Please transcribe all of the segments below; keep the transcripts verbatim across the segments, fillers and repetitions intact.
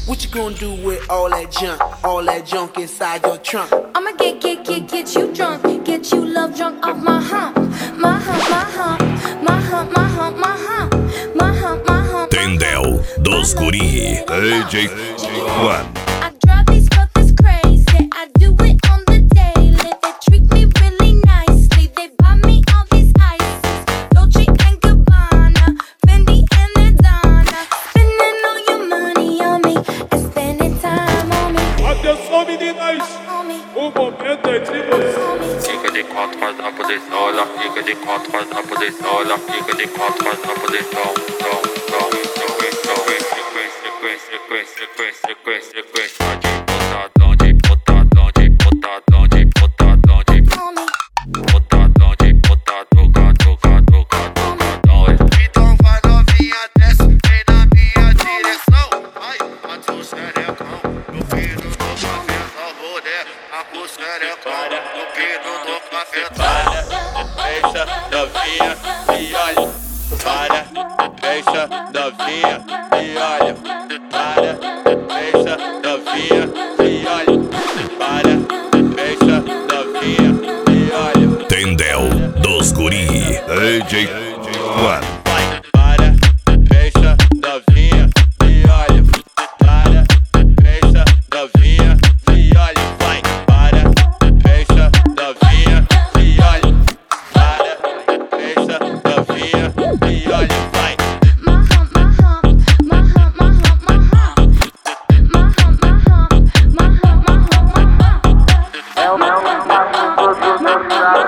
What you gonna do with all that junk, all that junk inside your trunk? I'ma get, get, get, get you drunk, get you love drunk off my hump, my hump, my hump, my hump, my hump, my hump, my hump, my hump. Tendel dos Guri, D J Juan. I drive these brothers crazy, I do it on the daily. They treat me really nicely, they buy me all these ices, Dolce and Gabbana, Fendi and Adana, spending all your money on me and spending time on me. Atenção meninas, o momento é de você. Fica de quatro, faz a posição, olha, fica de quatro, faz a posição, olha, fica de quatro, faz a posição, tom, tom, sequência, sequência, sequência, sequência, sequência, sequência, de botadão, de botadão, de botadão, de botadão, de botadão, de botadão, toca, toca, toca, então vai novinha, desce, vem na minha direção, vai, bate o xerecão, meu filho do café, salvou, né, a com o xerecão, meu filho do café, para, deixa novinha, e olha, para, deixa novinha, e olha, para, deixa novinha, e olha, para, deixa novinha, e olha. Tendel dos Guri, D J Juan. Para, deixa novinha, e olha, para, deixa novinha, e olha, vai, para, deixa novinha, e olha, para, deixa novinha, e olha, vai. My hump, my hump, my hump, my hump, my hump, my hump, my hump, my hump, my hump, my hump. É o meu machuco do meu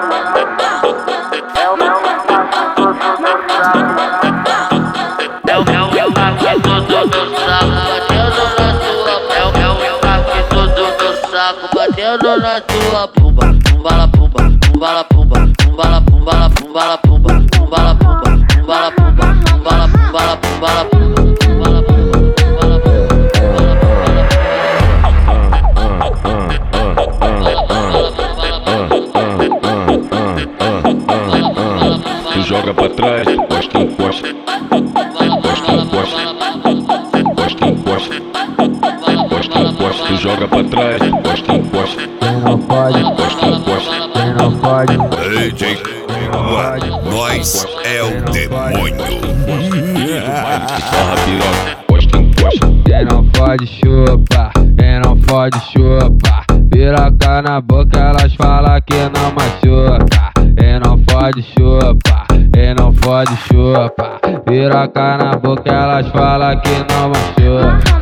saco. É o meu machuco do meu saco. É o meu meu machuco do meu saco batendo na tua. É o meu meu machuco do meu saco batendo na tua. Pumba, pumba la pumba, pumba la pumba, pumba la pumba la pumba la pumba, pumba la pumba, pumba la pumba, pumba la pumba la pumba la pumba, pumba la Tu joga pra trás, posta em posta, posta em posta, posta em posta, posta em posta. Tu joga pra trás, posta em posta. Quem não pode, posta em posta. quem não pode, D J Juan, nós é o demônio. Barra piroca, posta em posta. quem não pode chupa, quem não pode chupa. Piroca na boca, elas falam que não machuca. Quem não pode chupa, quem não pode chupa. Piroca na boca, elas falam que não machuca.